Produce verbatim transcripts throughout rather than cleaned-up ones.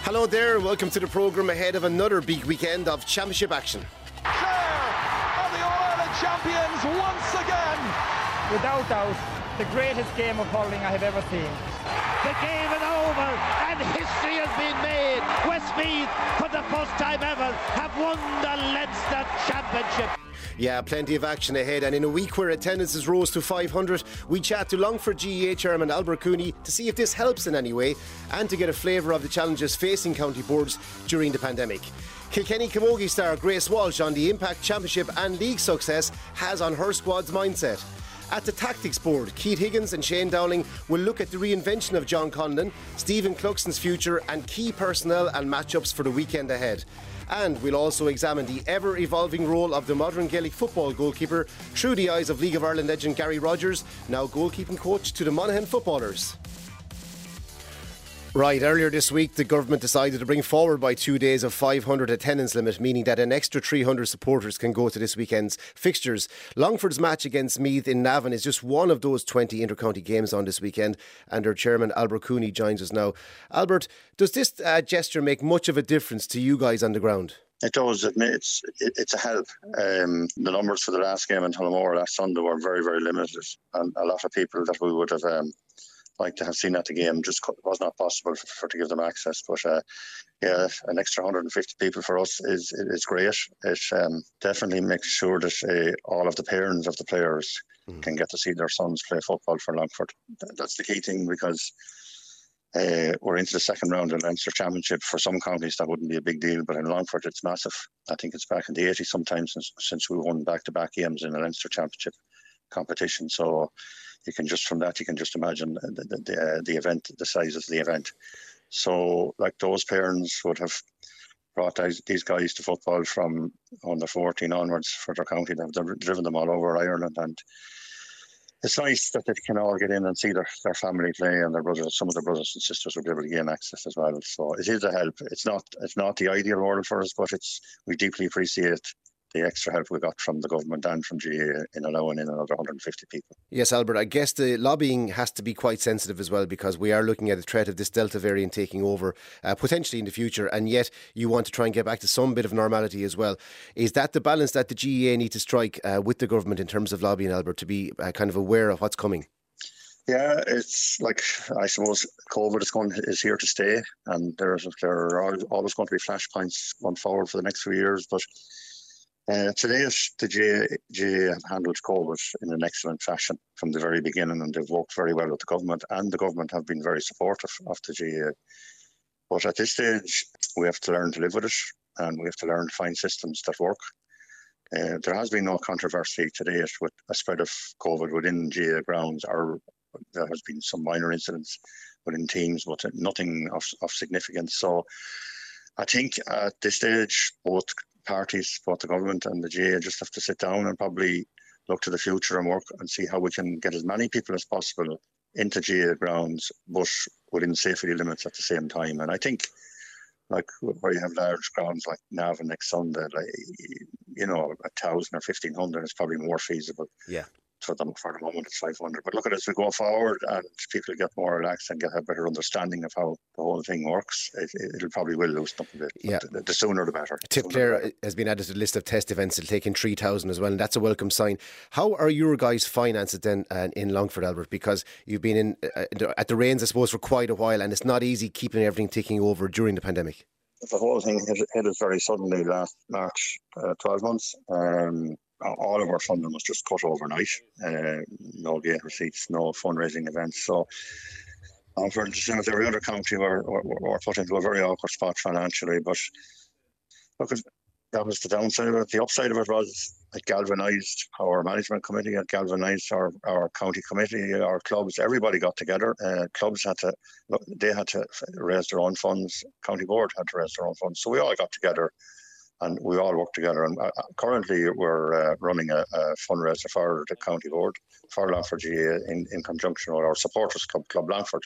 Hello there, welcome to the programme ahead of another big weekend of championship action. Clare are the All-Ireland champions once again. Without doubt, the greatest game of hurling I have ever seen. The game is over and history has been made. Westmeath, for the first time ever, have won the Leinster Championship. Yeah, plenty of action ahead, and in a week where attendances rose to five hundred, we chat to Longford G A A chairman Albert Cooney to see if this helps in any way and to get a flavour of the challenges facing county boards during the pandemic. Kilkenny Camogie star Grace Walsh on the impact championship and league success has on her squad's mindset. At the Tactics Board, Keith Higgins and Shane Dowling will look at the reinvention of John Conlon, Stephen Cluxton's future and key personnel and matchups for the weekend ahead. And we'll also examine the ever-evolving role of the modern Gaelic football goalkeeper through the eyes of League of Ireland legend Gary Rogers, now goalkeeping coach to the Monaghan footballers. Right, earlier this week the government decided to bring forward by two days of five hundred attendance limit, meaning that an extra three hundred supporters can go to this weekend's fixtures. Longford's match against Meath in Navan is just one of those twenty inter-county games on this weekend, and their chairman Albert Cooney joins us now. Albert, does this uh, gesture make much of a difference to you guys on the ground? It does. It, it's it, it's a help. Um, the numbers for the last game in Tullamore last Sunday were very, very limited, and a lot of people that we would have um, like to have seen at the game just was not possible for, for to give them access. But uh, yeah, an extra one hundred fifty people for us is is great. It um, definitely makes sure that uh, all of the parents of the players mm. can get to see their sons play football for Longford. That's the key thing, because uh, we're into the second round of the Leinster Championship. For some counties that wouldn't be a big deal, but in Longford it's massive. I think it's back in the eighties sometimes since, since we won back-to-back games in the Leinster Championship competition. So you can just from that you can just imagine the the, the, uh, the event, the size of the event. So like those parents would have brought these guys to football from under fourteen onwards for their county. They've driven them all over Ireland, and it's nice that they can all get in and see their, their family play, and their brothers, some of their brothers and sisters will be able to gain access as well. So it is a help. It's not it's not the ideal world for us, but it's we deeply appreciate the extra help we got from the government and from G A A in allowing in another one hundred fifty people. Yes, Albert, I guess the lobbying has to be quite sensitive as well, because we are looking at the threat of this Delta variant taking over uh, potentially in the future, and yet you want to try and get back to some bit of normality as well. Is that the balance that the G A A need to strike uh, with the government in terms of lobbying, Albert, to be uh, kind of aware of what's coming? Yeah, it's like, I suppose COVID is going is here to stay, and there's there are always going to be flashpoints going forward for the next few years, but Uh, today, the G A A, G A A have handled COVID in an excellent fashion from the very beginning, and they've worked very well with the government, and the government have been very supportive of the G A A. But at this stage, we have to learn to live with it, and we have to learn to find systems that work. Uh, there has been no controversy to date with a spread of COVID within G A A grounds, or there has been some minor incidents within teams, but nothing of, of significance. So I think at this stage, both parties, both the government and the G A A, just have to sit down and probably look to the future and work and see how we can get as many people as possible into G A A grounds, but within safety limits at the same time. And I think, like where you have large grounds like Navan next Sunday, like, you know, a thousand or fifteen hundred is probably more feasible. Yeah. For them, for the moment, it's five hundred. But look at it, as we go forward and people get more relaxed and get a better understanding of how the whole thing works, it, it'll probably will loosen up a bit. Yeah. The, the sooner the better. Tip Clare has been added to the list of test events. It'll take in three thousand as well, and that's a welcome sign. How are your guys' finances then uh, in Longford, Albert? Because you've been in uh, at the reins, I suppose, for quite a while, and it's not easy keeping everything ticking over during the pandemic. The whole thing hit, hit us very suddenly last March, uh, twelve months. Um, all of our funding was just cut overnight. Uh, no gate receipts, no fundraising events. So, um, for the same as every other county, we're, we're, we're put into a very awkward spot financially. But look, that was the downside of it. The upside of it was it galvanised our management committee, it galvanised our, our county committee, our clubs. Everybody got together. Uh, clubs had to, they had to raise their own funds. County board had to raise their own funds. So we all got together. And we all work together. And uh, currently, we're uh, running a, a fundraiser for the county board for Longford G A A in, in conjunction with our supporters club, Club Longford.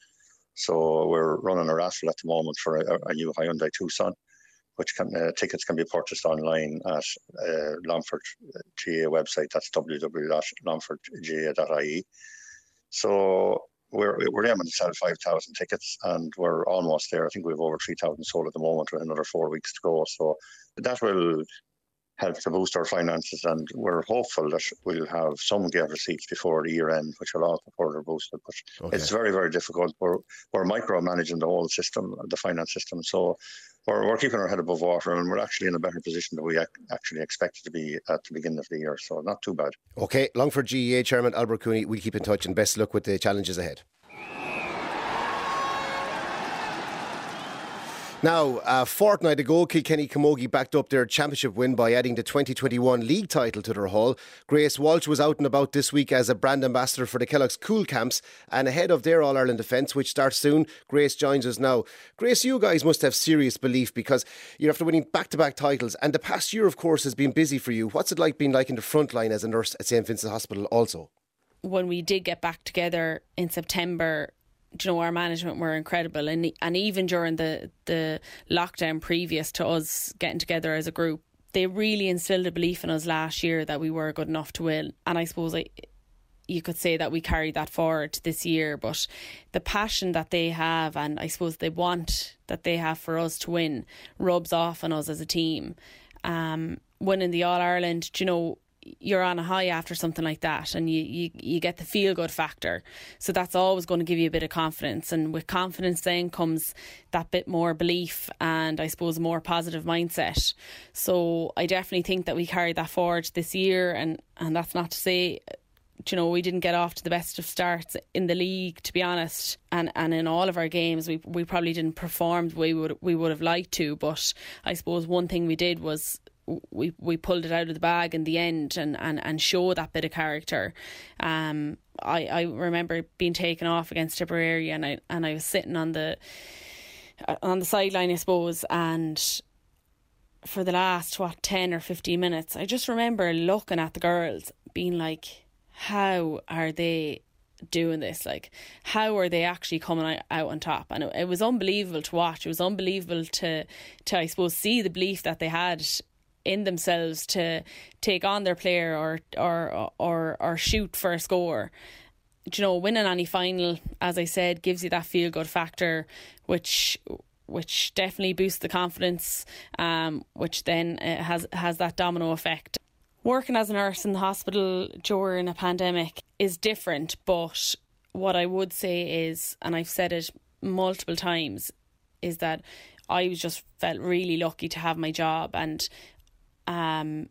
So we're running a raffle at the moment for a, a new Hyundai Tucson, which can, uh, tickets can be purchased online at uh, Longford G A A website. That's w w w dot longford g a a dot i e. So we're we're aiming to sell five thousand tickets, and we're almost there. I think we have over three thousand sold at the moment, with another four weeks to go. So that will help to boost our finances, and we're hopeful that we'll have some gate receipts before the year end, which will also further boost it. But okay. It's very, very difficult. We're, we're micromanaging the whole system, the finance system. So we're, we're keeping our head above water, and we're actually in a better position than we ac- actually expected to be at the beginning of the year. So not too bad. Okay, Longford G A A Chairman Albert Cooney, we'll keep in touch, and best luck with the challenges ahead. Now, a fortnight ago, Kilkenny Camogie backed up their championship win by adding the twenty twenty-one league title to their haul. Grace Walsh was out and about this week as a brand ambassador for the Kellogg's Cool Camps, and ahead of their All-Ireland defence, which starts soon, Grace joins us now. Grace, you guys must have serious belief, because you're after winning back-to-back titles, and the past year, of course, has been busy for you. What's it like being like in the front line as a nurse at Saint Vincent's Hospital also? When we did get back together in September, you know, our management were incredible, and and even during the, the lockdown previous to us getting together as a group, they really instilled a belief in us last year that we were good enough to win. And I suppose I, you could say that we carried that forward this year, but the passion that they have, and I suppose the want that they have for us to win, rubs off on us as a team. Um, winning the All-Ireland, you know, you're on a high after something like that, and you, you, you get the feel-good factor. So that's always going to give you a bit of confidence. And with confidence then comes that bit more belief and, I suppose, a more positive mindset. So I definitely think that we carried that forward this year. And, and that's not to say, you know, we didn't get off to the best of starts in the league, to be honest. And and in all of our games, we we probably didn't perform the way we would, we would have liked to. But I suppose one thing we did was we we pulled it out of the bag in the end, and, and, and show that bit of character. Um, I, I remember being taken off against Tipperary, and I and I was sitting on the on the sideline, I suppose, and for the last what ten or fifteen minutes, I just remember looking at the girls, being like, how are they doing this? Like, how are they actually coming out on top? And it, it was unbelievable to watch. It was unbelievable to to I suppose see the belief that they had in themselves to take on their player or or or or shoot for a score. You know, winning any final, as I said, gives you that feel good factor, which which definitely boosts the confidence, um, which then uh, has has that domino effect. Working as a nurse in the hospital during a pandemic is different, but what I would say is, and I've said it multiple times, is that I was just felt really lucky to have my job, and um,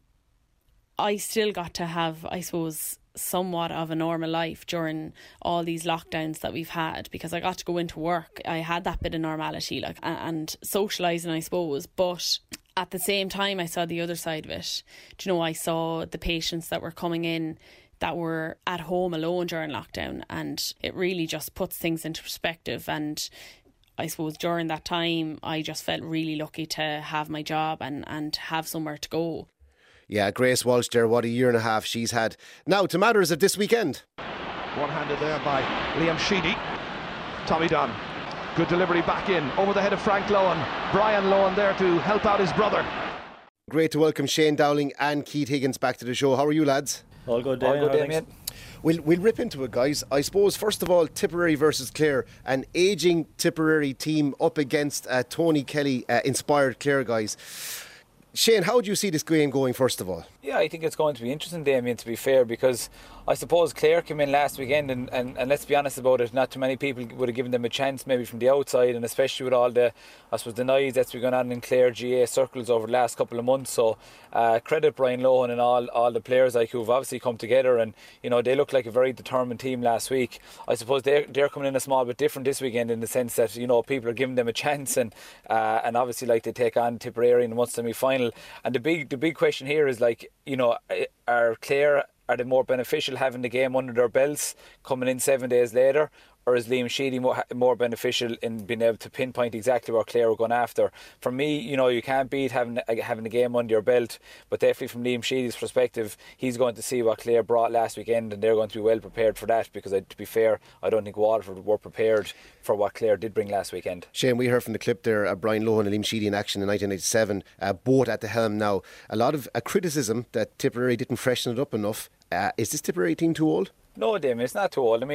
I still got to have, I suppose, somewhat of a normal life during all these lockdowns that we've had, because I got to go into work. I had that bit of normality, like, and socialising, I suppose, but at the same time I saw the other side of it. Do you know, I saw the patients that were coming in that were at home alone during lockdown, and it really just puts things into perspective. And I suppose during that time I just felt really lucky to have my job and, and have somewhere to go. Yeah, Grace Walsh there, what a year and a half she's had. Now to matters of this weekend. One-handed there by Liam Sheedy. Tommy Dunn. Good delivery back in, over the head of Frank Lohan. Brian Lohan there to help out his brother. Great to welcome Shane Dowling and Keith Higgins back to the show. How are you, lads? All good, Damien. All good, Damien. We'll, we'll rip into it, guys. I suppose, first of all, Tipperary versus Clare. An ageing Tipperary team up against uh, Tony Kelly uh, inspired Clare guys. Shane, how do you see this game going, first of all? Yeah, I think it's going to be interesting, Damien, to be fair, because I suppose Clare came in last weekend and, and, and let's be honest about it, not too many people would have given them a chance maybe from the outside, and especially with all the, I suppose, the noise that's been going on in Clare G A A circles over the last couple of months. So uh, credit Brian Lohan and all, all the players like who've obviously come together, and you know, they look like a very determined team last week. I suppose they're, they're coming in a small bit different this weekend in the sense that, you know, people are giving them a chance, and uh, and obviously like they take on Tipperary in the once semi-final. And the big the big question here is, like, you know, are Clare, are they more beneficial having the game under their belts coming in seven days later, or is Liam Sheedy more, more beneficial in being able to pinpoint exactly where Clare are going after? For me, you know, you can't beat having having the game under your belt, but definitely from Liam Sheedy's perspective, he's going to see what Clare brought last weekend, and they're going to be well prepared for that, because I, to be fair, I don't think Waterford were prepared for what Clare did bring last weekend. Shane, we heard from the clip there, uh, Brian Lohan and Liam Sheedy in action in nineteen eighty-seven, uh, both at the helm now. A lot of uh, criticism that Tipperary didn't freshen it up enough. Uh, is this Tipperary team too old? No, Damien, it's not too old. I mean,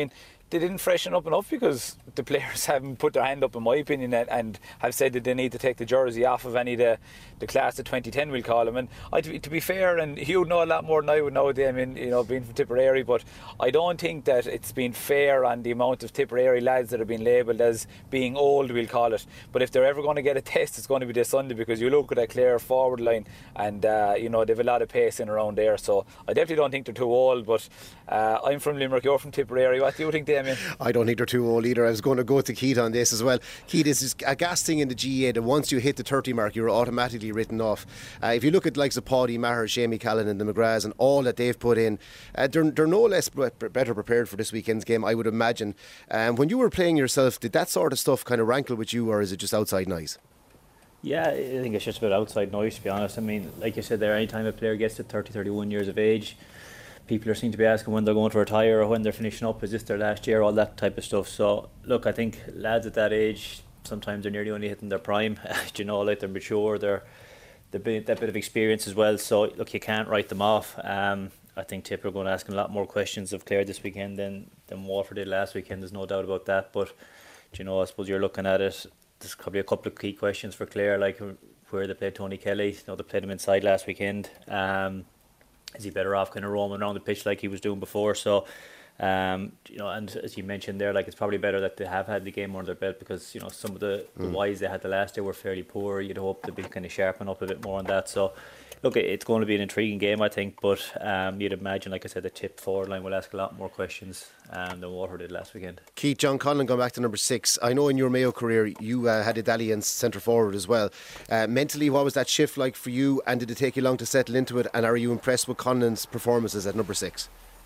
they didn't freshen up enough because the players haven't put their hand up, in my opinion, and, and have said that they need to take the jersey off of any of the, the class of twenty ten, we'll call them. And I, to, to be fair, and you would know a lot more than I would know, Damien, you know, being from Tipperary, but I don't think that it's been fair on the amount of Tipperary lads that have been labelled as being old, we'll call it. But if they're ever going to get a test, it's going to be this Sunday, because you look at that Clare forward line and, uh, you know, they've a lot of pace in around there. So I definitely don't think they're too old, but uh, I'm from Limerick, you're from Tipperary. What do you think, Damien? I don't think they're too old either. I was going to go to Keith on this as well. Keith, this is a gas thing in the G A A that once you hit the thirty mark, you're automatically written off. Uh, if you look at likes of Paddy Maher, Shamie Callan and the McGraths and all that they've put in, uh, they're, they're no less better prepared for this weekend's game, I would imagine. Um, when you were playing yourself, did that sort of stuff kind of rankle with you, or is it just outside noise? Yeah, I think it's just about outside noise, to be honest. I mean, like you said there, any time a player gets to thirty, thirty-one years of age, people are seen to be asking when they're going to retire or when they're finishing up, is this their last year, all that type of stuff. So look, I think lads at that age, sometimes they're nearly only hitting their prime. You know, like they're mature, they're they've been that bit of experience as well. So look, you can't write them off. Um, I think Tip are going to ask a lot more questions of Clare this weekend than than Waterford did last weekend. There's no doubt about that. But you know, I suppose you're looking at it, there's probably a couple of key questions for Clare, like where they played Tony Kelly. You know, they played him inside last weekend. Um, is he better off kind of roaming around the pitch like he was doing before? So, um, you know, and as you mentioned there, like it's probably better that they have had the game under their belt, because you know some of the, mm. the wides they had the last day were fairly poor. You'd hope to be kind of sharpen up a bit more on that. So, look, it's going to be an intriguing game, I think, but um, you'd imagine, like I said, the Tip forward line will ask a lot more questions um, than Waterford did last weekend. Keith, John Conlon, going back to number six. I know in your Mayo career you uh, had Italian centre forward as well. Uh, mentally, what was that shift like for you, and did it take you long to settle into it, and are you impressed with Conlon's performances at number six?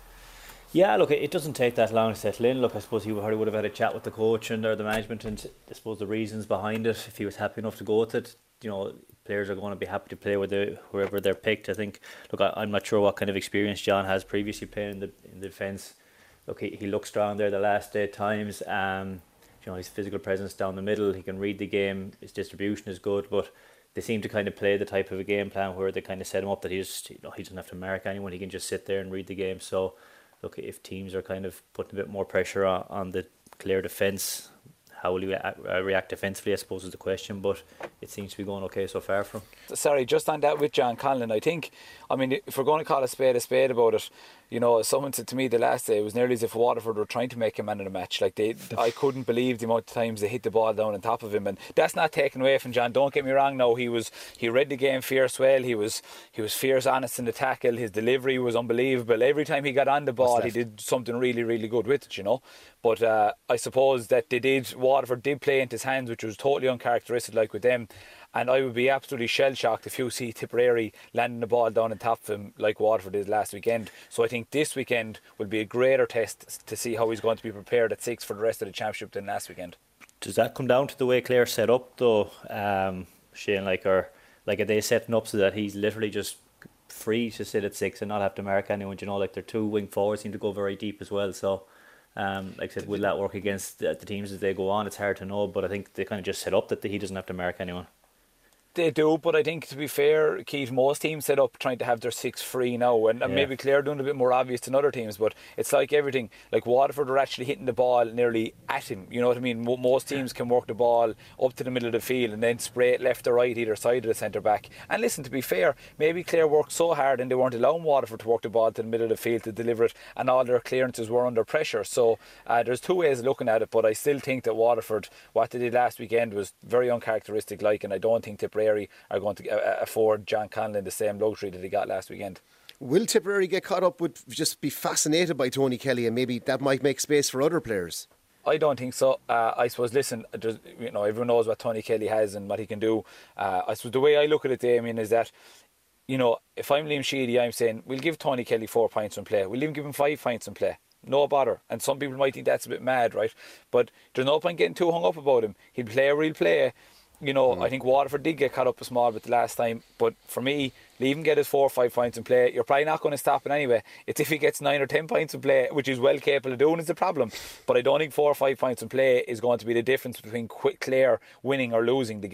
Yeah, look, it doesn't take that long to settle in. Look, I suppose he probably would have had a chat with the coach and or the management, and I suppose the reasons behind it, if he was happy enough to go with it. You know, players are going to be happy to play with the, whoever they're picked. I think, look, I, I'm not sure what kind of experience John has previously playing in the in the defence. Look, he, he looked strong there the last eight times. Um, you know, his physical presence down the middle, he can read the game, his distribution is good, but they seem to kind of play the type of a game plan where they kind of set him up that he just, you know, he doesn't have to mark anyone, he can just sit there and read the game. So, look, if teams are kind of putting a bit more pressure on, on the Clare defence, how will he react defensively, I suppose, is the question, but it seems to be going okay so far for him. Sorry, just on that with John Conlon, I think, I mean, if we're going to call a spade a spade about it, you know, someone said to me the last day, it was nearly as if Waterford were trying to make a man of the match. Like, they, I couldn't believe the amount of times they hit the ball down on top of him, and that's not taken away from John. Don't get me wrong. No, he was he read the game fierce well. He was he was fierce, honest in the tackle. His delivery was unbelievable. Every time he got on the ball, he did something really, really good with it. You know, but uh, I suppose that they did. Waterford did play into his hands, which was totally uncharacteristic, like with them. And I would be absolutely shell-shocked if you see Tipperary landing the ball down on top of him like Waterford did last weekend. So I think this weekend will be a greater test to see how he's going to be prepared at six for the rest of the championship than last weekend. Does that come down to the way Clare set up, though, um, Shane? Like, or like are they setting up so that he's literally just free to sit at six and not have to mark anyone? You know, like their two wing forwards seem to go very deep as well. So, um, like I said, will that work against the, the teams as they go on? It's hard to know, but I think they kind of just set up that he doesn't have to mark anyone. They do, but I think, to be fair, Keith, most teams set up trying to have their six free now, and, and yeah. maybe Clare doing it a bit more obvious than other teams, but it's like everything. Like Waterford are actually hitting the ball nearly at him, you know what I mean? Most teams can work the ball up to the middle of the field and then spray it left or right either side of the centre back. And listen, to be fair, maybe Clare worked so hard and they weren't allowing Waterford to work the ball to the middle of the field to deliver it, and all their clearances were under pressure. So uh, there's two ways of looking at it, but I still think that Waterford, what they did last weekend was very uncharacteristic like, and I don't think Tipperary are going to afford John Conlon the same luxury that he got last weekend. Will Tipperary get caught up with just be fascinated by Tony Kelly, and maybe that might make space for other players? I don't think so. Uh, I suppose, listen, you know, everyone knows what Tony Kelly has and what he can do. Uh, I suppose the way I look at it, Damien, is that, you know, if I'm Liam Sheedy, I'm saying we'll give Tony Kelly four points from play. We'll even give him five points from play. No bother. And some people might think that's a bit mad, right? But there's no point getting too hung up about him. He'll play or he'll play. You know, mm. I think Waterford did get caught up a small bit the last time, but for me, leave him get his four or five points in play. You're probably not going to stop it anyway. It's if he gets nine or ten points in play, which he's well capable of doing, is the problem. But I don't think four or five points in play is going to be the difference between Clare winning or losing the game.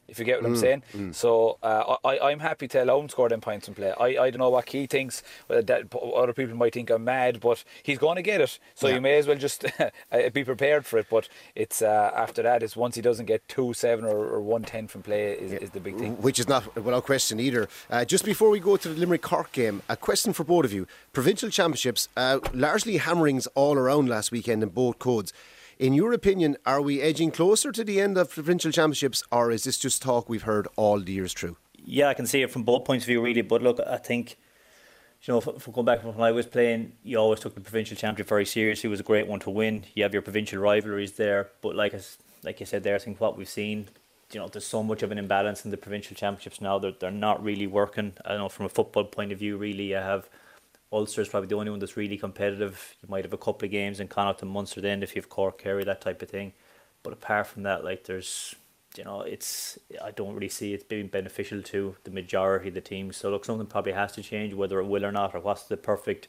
if you get what mm, I'm saying. Mm. So uh, I, I'm happy to allow him to score them points in play. I, I don't know what Keith thinks. Well, that, other people might think I'm mad, but he's going to get it. So yeah. you may as well just be prepared for it. But it's uh, after that, it's once he doesn't get two seven or, or one ten from play is, yeah. is the big thing. Which is not without question either. Uh, just before we go to the Limerick Cork game, a question for both of you. Provincial championships, uh, largely hammerings all around last weekend in both codes. In your opinion, are we edging closer to the end of provincial championships, or is this just talk we've heard all the years through? Yeah, I can see it from both points of view, really. But look, I think, you know, if, if we go back from when I was playing, you always took the provincial championship very seriously. It was a great one to win. You have your provincial rivalries there. But like like you said there, I think what we've seen, you know, there's so much of an imbalance in the provincial championships now. They're, they're not really working. I don't know, from a football point of view, really, you have Ulster is probably the only one that's really competitive. You might have a couple of games in Connacht and Munster then if you have Cork, Kerry, that type of thing. But apart from that, like there's, you know, it's I don't really see it being beneficial to the majority of the teams. So look, something probably has to change, whether it will or not, or what's the perfect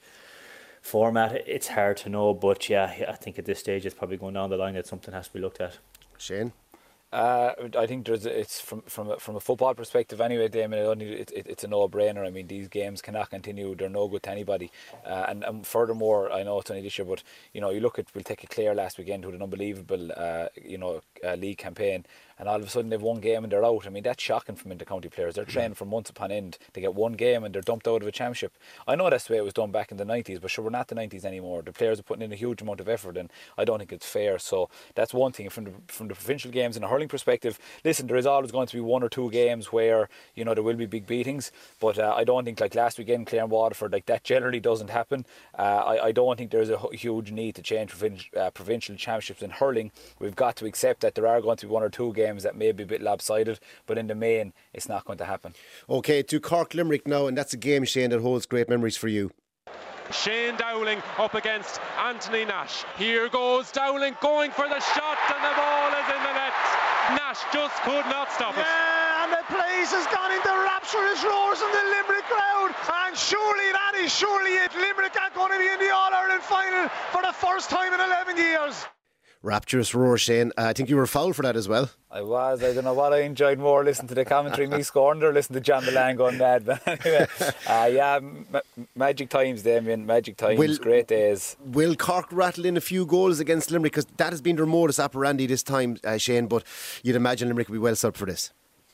format. It's hard to know, but yeah, I think at this stage it's probably going down the line that something has to be looked at. Shane? Uh, I think there's it's from from a, from a football perspective anyway, Damien. It, it, it's a no-brainer. I mean, these games cannot continue. They're no good to anybody. Uh, and, and furthermore, I know it's only this year, but you know, you look at we'll take a Clare last weekend who had an unbelievable uh, you know uh, league campaign, and all of a sudden they've one game and they're out. I mean, that's shocking from inter-county players. They're training for months upon end to get one game and they're dumped out of a championship. I know that's the way it was done back in the nineties, but sure, we're not the nineties anymore. The players are putting in a huge amount of effort, and I don't think it's fair. So that's one thing from the from the provincial games. In a hurling perspective, listen, there is always going to be one or two games where you know there will be big beatings, but uh, I don't think like last weekend, Clare and Waterford, like that generally doesn't happen. Uh, I, I don't think there's a huge need to change provincial, uh, provincial championships in hurling. We've got to accept that there are going to be one or two games that may be a bit lopsided, but in the main, it's not going to happen. Okay, to Cork Limerick now, and that's a game, Shane, that holds great memories for you. Shane Dowling up against Anthony Nash. Here goes Dowling going for the shot, and the ball is in the net. Nash just could not stop it. Yeah, and the place has gone into rapturous roars in the Limerick crowd, and surely that is surely it. Limerick are going to be in the All-Ireland final for the first time in eleven years. Rapturous roar, Shane. Uh, I think you were fouled for that as well. I was. I don't know what I enjoyed more, listening to the commentary, me scoring, or listening to John Milan going mad. But anyway, uh, yeah, ma- magic times, Damien. Magic times, will, great days. Will Cork rattle in a few goals against Limerick? Because that has been their modus operandi this time, uh, Shane. But you'd imagine Limerick would be well set up for this.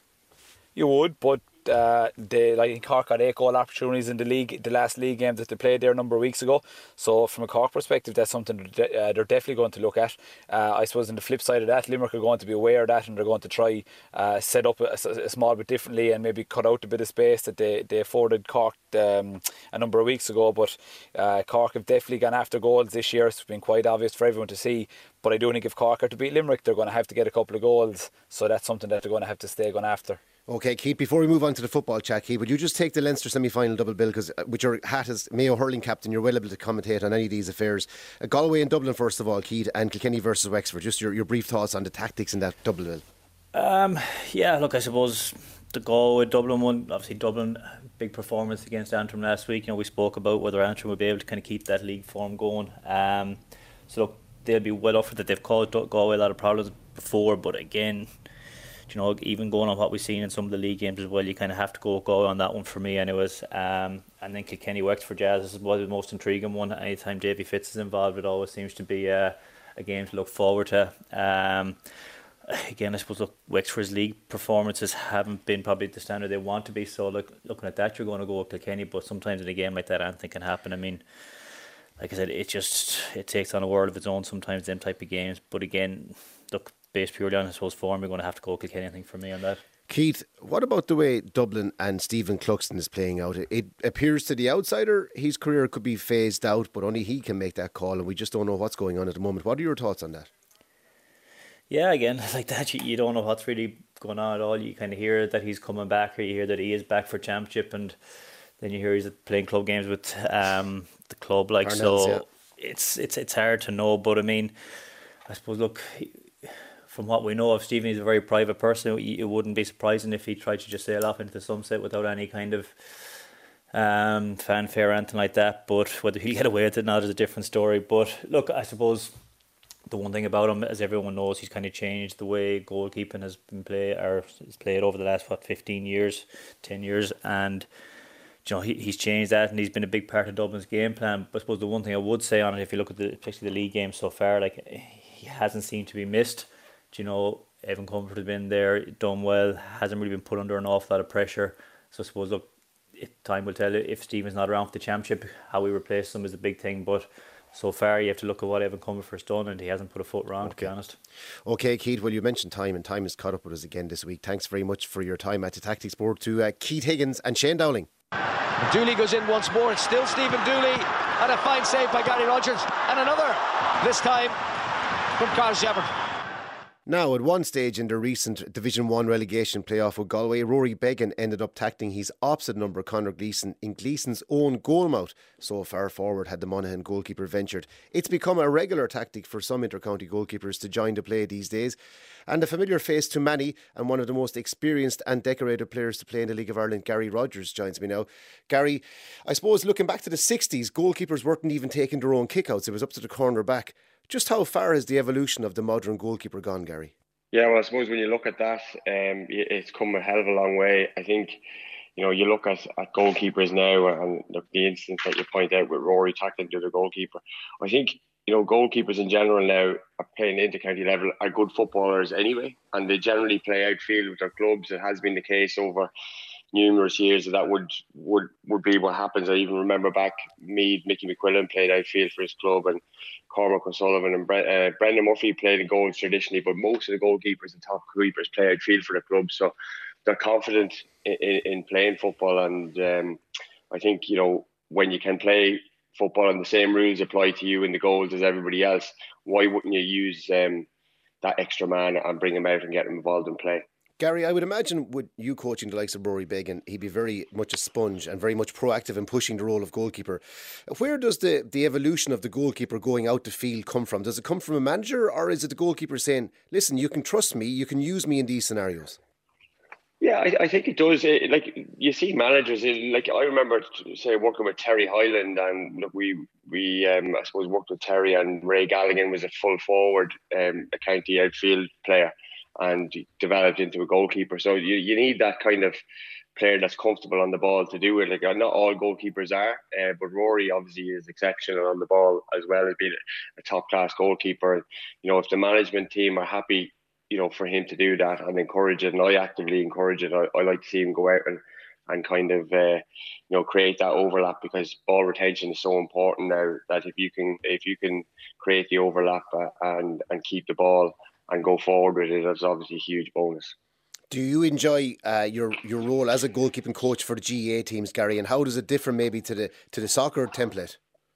You would, but uh, they like Cork got eight goal opportunities in the league, the last league game that they played there a number of weeks ago. So from a Cork perspective, that's something that, uh, they're definitely going to look at. Uh, I suppose on the flip side of that, Limerick are going to be aware of that, and they're going to try uh, set up a, a small bit differently and maybe cut out a bit of space that they, they afforded Cork um, a number of weeks ago. But uh, Cork have definitely gone after goals this year. It's been quite obvious for everyone to see. But I do think if Cork are to beat Limerick, they're going to have to get a couple of goals. So that's something that they're going to have to stay going after. Okay, Keith, before we move on to the football chat, Keith, would you just take the Leinster semi-final double bill, because with your hat as Mayo hurling captain, you're well able to commentate on any of these affairs. Uh, Galway and Dublin, first of all, Keith, and Kilkenny versus Wexford. Just your, your brief thoughts on the tactics in that double bill. Um, yeah, look, I suppose the Galway Dublin one, obviously Dublin, big performance against Antrim last week. You know, we spoke about whether Antrim would be able to kind of keep that league form going. Um, so look, they'll be well offered that they've caused Galway a lot of problems before, but again, you know, even going on what we've seen in some of the league games as well, you kind of have to go go on that one for me anyways. Um, and then Kilkenny Wexford Jazz is the most intriguing one. Anytime Davy Fitz is involved, it always seems to be uh, a game to look forward to. Um, again, I suppose look, Wexford's league performances haven't been probably the standard they want to be, so look, looking at that, you're going to go with Kilkenny, but sometimes in a game like that, anything can happen. I mean, like I said, it just it takes on a world of its own sometimes, them type of games. But again, look, based purely on, I suppose, form, we're going to have to go Kilkenny, I think, for me on that. Keith, what about the way Dublin and Stephen Cluxton is playing out? It appears to the outsider his career could be phased out, but only he can make that call, and we just don't know what's going on at the moment. What are your thoughts on that? Yeah, again, like that, you, you don't know what's really going on at all. You kind of hear that he's coming back, or you hear that he is back for championship, and then you hear he's playing club games with um, the club. Like Parnell's, so, yeah. it's it's it's hard to know. But I mean, I suppose look, from what we know of Stephen, he's a very private person. It wouldn't be surprising if he tried to just sail off into the sunset without any kind of um, fanfare or anything like that. But whether he'll get away with it or not is a different story. But look, I suppose the one thing about him, as everyone knows, he's kind of changed the way goalkeeping has been played, or is played over the last what fifteen years, ten years, and you know he, he's changed that, and he's been a big part of Dublin's game plan. But I suppose the one thing I would say on it, if you look at the especially the league games so far, like he hasn't seemed to be missed. Do you know, Evan Comfort has been there, done well, hasn't really been put under an awful lot of pressure. So I suppose look, it, time will tell if Stephen's not around for the championship, how we replace him is a big thing, but so far you have to look at what Evan Comfort's done, and he hasn't put a foot wrong, okay. to be honest. Okay, Keith, well, you mentioned time, and time has caught up with us again this week. Thanks very much for your time at the Tactics Board to uh, Keith Higgins and Shane Dowling. Dooley goes in once more. It's still Stephen Dooley, and a fine save by Gary Rogers, and another, this time from Carl Shepard. Now, at one stage in the recent Division one relegation playoff with Galway, Rory Beggan ended up tackling his opposite number, Conor Gleeson, in Gleeson's own goalmouth. So far forward had the Monaghan goalkeeper ventured. It's become a regular tactic for some inter-county goalkeepers to join the play these days, and a familiar face to many, and one of the most experienced and decorated players to play in the League of Ireland, Gary Rogers, joins me now. Gary, I suppose looking back to the sixties, goalkeepers weren't even taking their own kickouts. It was up to the corner back. Just how far has the evolution of the modern goalkeeper gone, Gary? Yeah, well, I suppose when you look at that, um, it's come a hell of a long way. I think, you know, you look at, at goalkeepers now, and look, the instance that you point out with Rory tackling to the goalkeeper. I think, you know, goalkeepers in general now are playing inter-county level are good footballers anyway, and they generally play outfield with their clubs. It has been the case over numerous years that, that would, would, would be what happens. I even remember back Meath, Mickey McQuillan played outfield for his club, and Cormac O'Sullivan and Bre- uh, Brendan Murphy played in goals traditionally, but most of the goalkeepers and top keepers play outfield for the club, so they're confident in, in, in playing football. And um, I think, you know, when you can play football and the same rules apply to you in the goals as everybody else, why wouldn't you use um, that extra man and bring him out and get him involved in play? Gary, I would imagine with you coaching the likes of Rory Beggan, he'd be very much a sponge and very much proactive in pushing the role of goalkeeper. Where does the, the evolution of the goalkeeper going out the field come from? Does it come from a manager, or is it the goalkeeper saying, listen, you can trust me, you can use me in these scenarios? Yeah, I, I think it does. It, like, you see managers, it, like I remember, say, working with Terry Hyland, and look, we, we um, I suppose, worked with Terry, and Ray Galligan was a full forward, um, a county outfield player, and developed into a goalkeeper. So you, you need that kind of player that's comfortable on the ball to do it. Like, not all goalkeepers are, uh, but Rory obviously is exceptional on the ball as well as being a, a top class goalkeeper. You know, if the management team are happy, you know, for him to do that and encourage it, and I actively encourage it, I, I like to see him go out and and kind of uh, you know, create that overlap, because ball retention is so important now, that if you can if you can create the overlap uh, and and keep the ball and go forward with it, that's obviously a huge bonus. Do you enjoy uh, your your role as a goalkeeping coach for the G A A teams, Gary, and how does it differ maybe to the to the soccer template?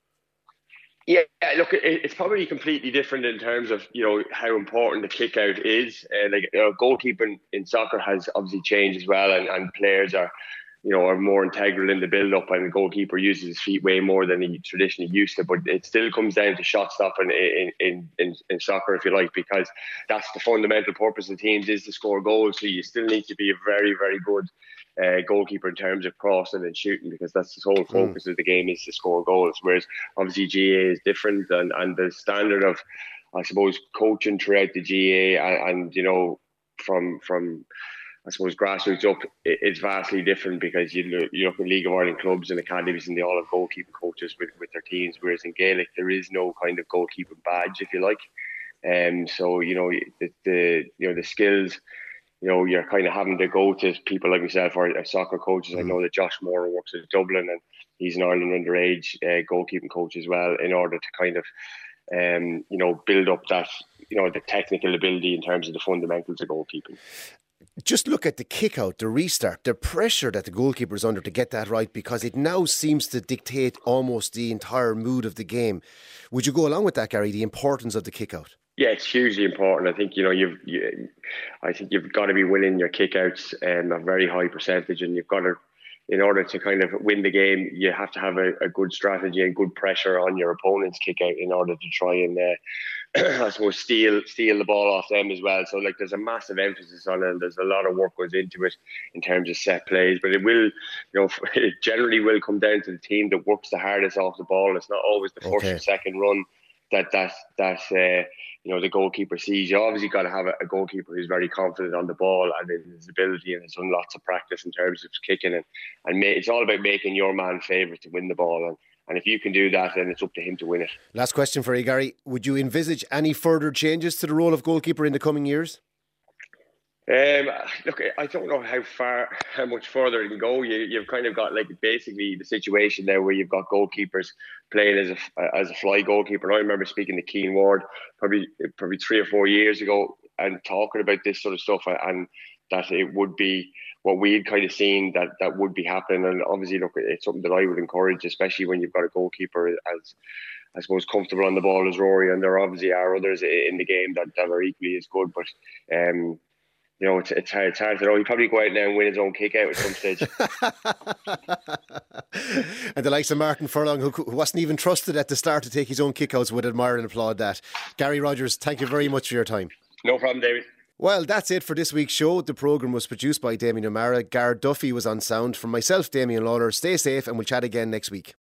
Yeah, look, it's probably completely different in terms of, you know, how important the kick out is. Uh, like, you know, goalkeeping in soccer has obviously changed as well, and, and players are, you know, are more integral in the build-up, and the goalkeeper uses his feet way more than he traditionally used to. But it still comes down to shot stopping in, in, in, in soccer, if you like, because that's the fundamental purpose of teams, is to score goals. So you still need to be a very, very good uh, goalkeeper in terms of crossing and shooting, because that's the whole focus mm. of the game, is to score goals. Whereas obviously G A A is different, and, and the standard of, I suppose, coaching throughout the G A A and, and you know, from from I suppose grassroots up, it's vastly different, because you look, you look at League of Ireland clubs and academies, and they all have goalkeeping coaches with, with their teams, whereas in Gaelic there is no kind of goalkeeping badge, if you like. Um, so you know the, the you know the skills, you know, you're kind of having to go to people like myself or soccer coaches. Mm. I know that Josh Moore works at Dublin, and he's an Ireland underage uh, goalkeeping coach as well, in order to kind of um, you know build up that, you know, the technical ability in terms of the fundamentals of goalkeeping. Just look at the kick out, the restart, the pressure that the goalkeeper is under to get that right, because it now seems to dictate almost the entire mood of the game. Would you go along with that, Gary, the importance of the kick out? Yeah, it's hugely important. I think, you know, you've, you, I think you've got to be winning your kick outs um, a very high percentage, and you've got to, in order to kind of win the game, you have to have a, a good strategy and good pressure on your opponent's kick out in order to try and, uh, I suppose, steal steal the ball off them as well. So, like, there's a massive emphasis on it, and there's a lot of work goes into it in terms of set plays. But it will, you know, it generally will come down to the team that works the hardest off the ball. It's not always the first okay. or second run that that that uh, you know the goalkeeper sees. You obviously got to have a, a goalkeeper who's very confident on the ball and in his ability, and has done lots of practice in terms of kicking, and and ma- it's all about making your man favourite to win the ball. And And if you can do that, then it's up to him to win it. Last question for you, Gary. Would you envisage any further changes to the role of goalkeeper in the coming years? Um, look, I don't know how far, how much further it can go. You, you've kind of got like basically the situation there where you've got goalkeepers playing as a as a fly goalkeeper. And I remember speaking to Keane Ward probably probably three or four years ago and talking about this sort of stuff, and that it would be what we had kind of seen that that would be happening. And obviously, look, it's something that I would encourage, especially when you've got a goalkeeper as, I suppose, comfortable on the ball as Rory. And there obviously are others in the game that, that are equally as good. But, um, you know, it's, it's, hard, it's hard to know. He'd probably go out now and win his own kick out at some stage. And the likes of Martin Furlong, who wasn't even trusted at the start to take his own kickouts, would admire and applaud that. Gary Rogers, thank you very much for your time. No problem, David. Well, that's it for this week's show. The programme was produced by Damien O'Mara. Garrett Duffy was on sound. From myself, Damien Lawler, stay safe and we'll chat again next week.